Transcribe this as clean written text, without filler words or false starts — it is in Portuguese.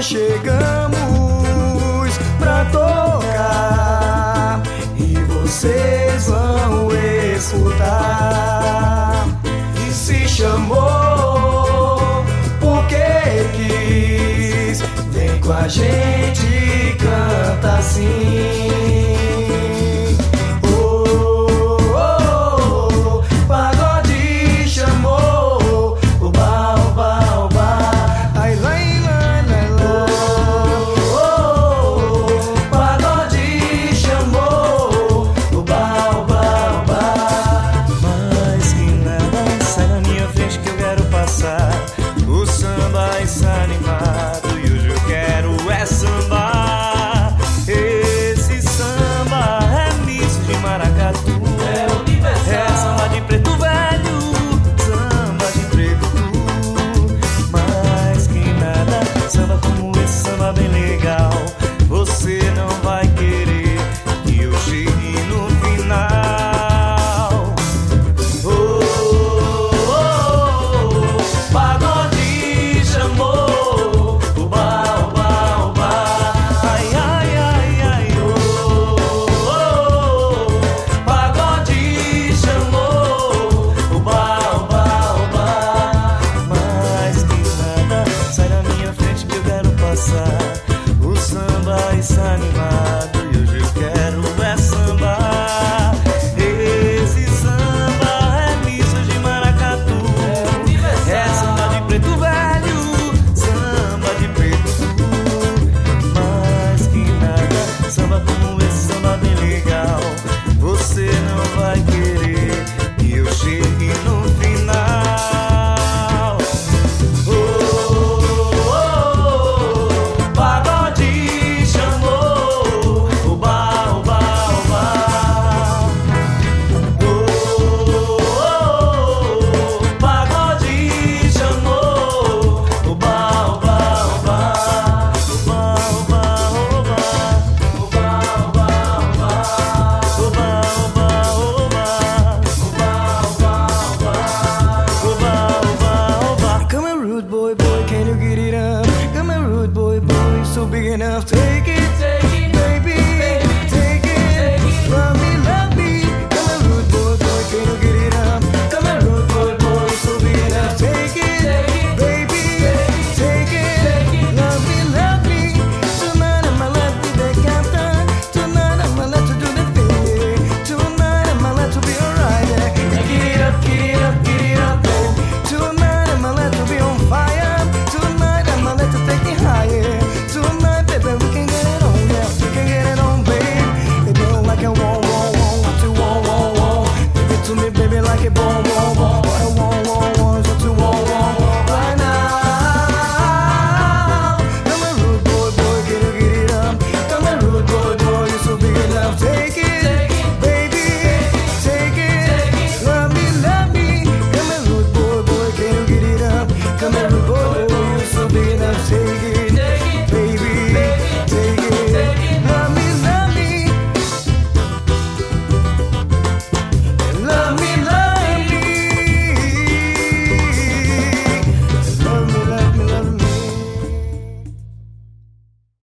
nós chegamos pra tocar e vocês vão escutar. E se chamou porque quis, vem com a gente e canta assim. O samba está animado e hoje eu quero é sambar. Esse samba é misto de maracatu, é universal, é samba de preto velho, samba de preto tu. Mais que nada, samba como esse samba bem legal. Você não vai querer que eu chegue no final. O samba está animado e hoje eu quero é sambar. Esse samba é misto de maracatu, é samba de preto velho, samba de preto tu. Mais que nada, samba como esse samba bem legal. Você não vai querer que eu chegue no final. So big enough, take it